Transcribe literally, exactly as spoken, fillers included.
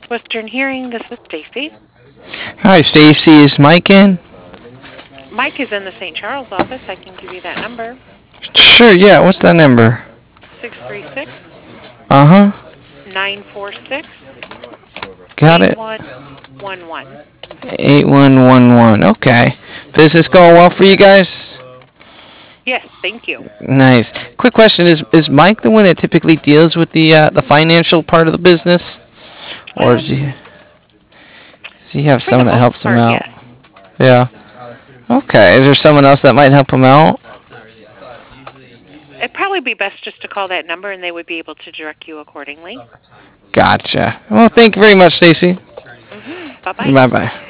Western Hearing, this is Stacy. Hi, Stacy. Is Mike in? Mike is in the Saint Charles office. I can give you that number. Sure, yeah. What's that number? Six three six, Uh huh. nine four six, Got eight it. one one one. eight one one one. Okay. Business going well for you guys? Yes, thank you. Nice. Quick question: Is is Mike the one that typically deals with the uh, the financial part of the business, or does he Um, does he have for the someone that most helps him part, out? yes. Yeah. Okay. Is there someone else that might help him out? It'd probably be best just to call that number and they would be able to direct you accordingly. Gotcha. Well, thank you very much, Stacy. Mm-hmm. Bye bye. Bye bye.